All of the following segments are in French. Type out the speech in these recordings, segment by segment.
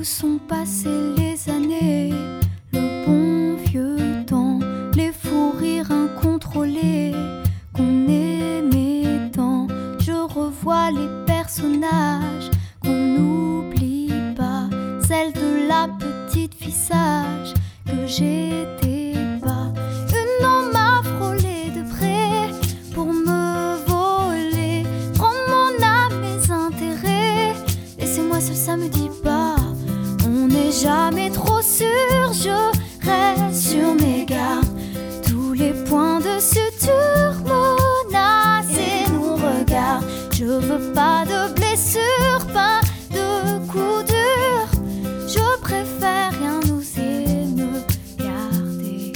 sont passées les années, le bon vieux temps, les fous rires incontrôlés qu'on aimait tant. Je revois les personnages qu'on n'oublie pas, celle de la petite fille sage que j'étais pas. Une ombre m'a frôlé de près pour me voler, prendre mon âme, mes intérêts. Laissez-moi seul, ça me dit pas. On n'est jamais trop sûr, je reste sur mes gardes. Tous les points de suture menacent et nous regardent. Je veux pas de blessures, pas de coups durs. Je préfère rien oser me garder.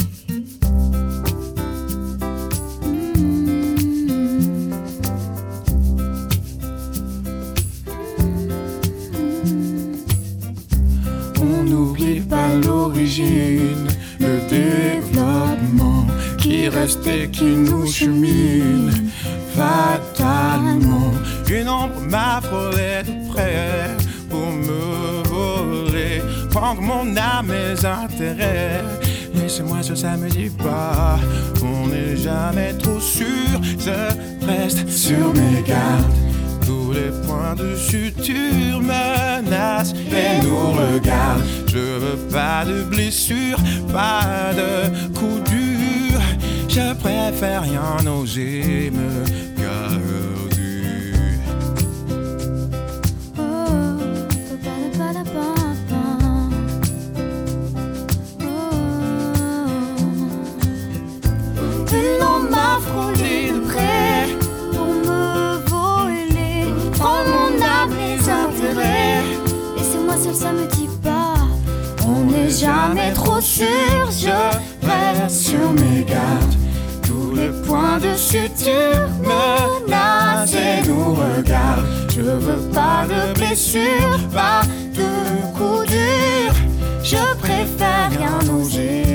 On n'oublie pas l'origine, le développement qui reste et qui nous chemine fatalement. Une ombre m'a frôlé de près pour me voler, prendre mon âme, mes intérêts. Laissez-moi seul, ça me dit pas. On n'est jamais trop sûr, je reste sur mes gardes. Tous les points de suture menacent et nous regardent. Je veux pas de blessures, pas de coups durs. Je préfère rien oser me garder. Une ombre m'a frôlé de près pour me voler, prendre mon âme, mes intérêts. Laissez-moi seul, ça me dit pas. On n'est jamais trop sûr, je reste sur mes gardes. Tous les points de suture menacent et nous regardent. Je veux pas de blessures, pas de coups durs. Je préfère rien oser